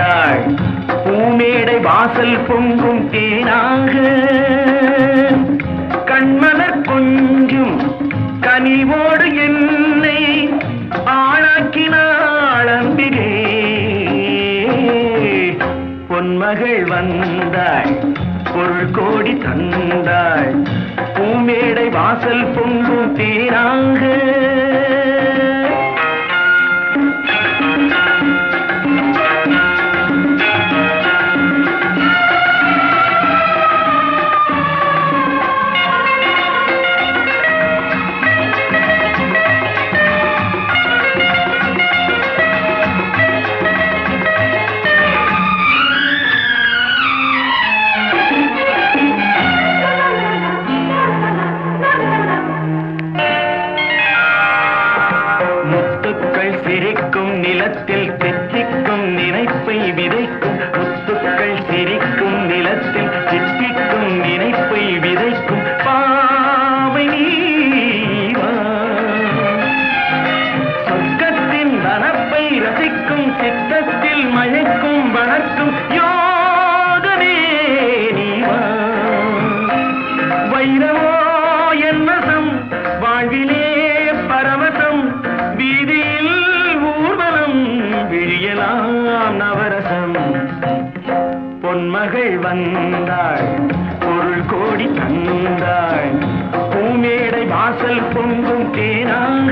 வந்தாள் பூமேடை வாசல் பொங்கும் தேனாக கண்மலர் கொஞ்சும் கனிவோடு என்னை ஆளாக்கினாள் அம்பிகே. பொன்மகள் வந்தாள் பொருள் கோடி தந்தாள் பூமேடை வாசல் பொங்கும் தேனாக. சிரிக்கும் நிலத்தில் தித்திக்கும் நினைப்பை விதைக்கும் முத்துக்கள் சிரிக்கும் நிலத்தில் தித்திக்கும் நினைப்பை விதைக்கும் பாவை நீவா. சொர்க்கத்தின் வனப்பை ரசிக்கும் சித்தத்தில் மழைக்கும் வளர்க்கும் யோகமே நீவா. வைரவோ என் வசம் வாழ்விலே பரவசம் வீதியில் விழியலாம் நவரசம். பொன்மகள் வந்தாள் பொருள் கோடி தந்தாள் பூமேடை வாசல் பொங்கும் தேனாக.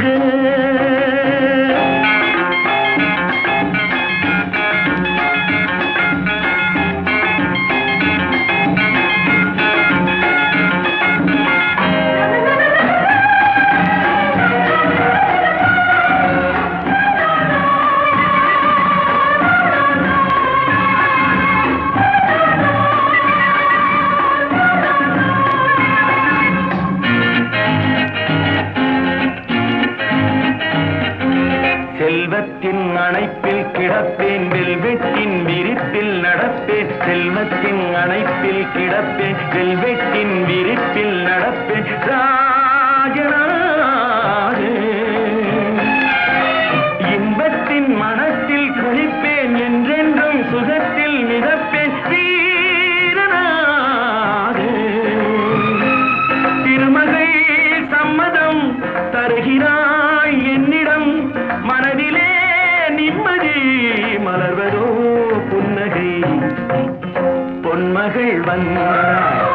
செல்வத்தின் அணைப்பில் கிடப்பேன் வெல்வெட்டின் விரிப்பில் நடப்பேன். செல்வத்தின் அணைப்பில் கிடப்பேன் வெல்வெட்டின் விரிப்பில் நடப்பேன் ராஜனாக. இன்பத்தின் மனத்தில் குளிப்பேன் என்றென்றும் சுகத்தில் மிதப்பேன் வீரனாக. திருமகள் சம்மதம் தருகிறாய் என்னிடம் மனதிலே நிம்மதி மலர்வதோ புன்னகை. பொன்மகள் வந்தாள்